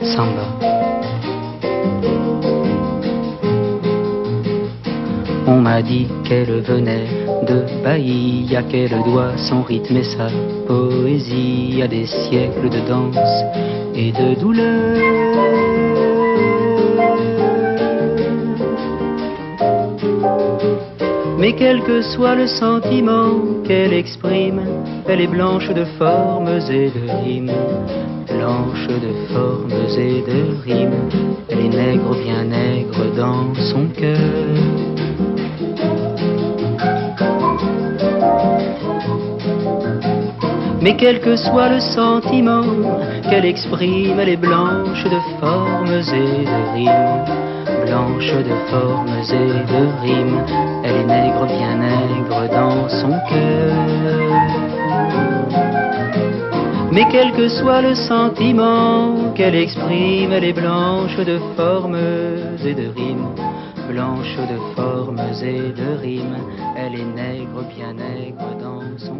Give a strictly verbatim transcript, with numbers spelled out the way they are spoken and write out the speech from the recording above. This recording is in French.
Samba. On m'a dit qu'elle venait de Bahia, qu'elle doit son rythme et sa poésie à des siècles de danse et de douleur. Mais quel que soit le sentiment qu'elle exprime, elle est blanche de formes et de rimes. Blanche de formes et de rimes, elle est nègre, bien nègre dans son cœur. Mais quel que soit le sentiment qu'elle exprime, elle est blanche de formes et de rimes. Blanche de formes et de rimes, elle est nègre, bien nègre dans son cœur. Mais quel que soit le sentiment qu'elle exprime, elle est blanche de formes et de rimes. Blanche de formes et de rimes, elle est nègre, bien nègre dans son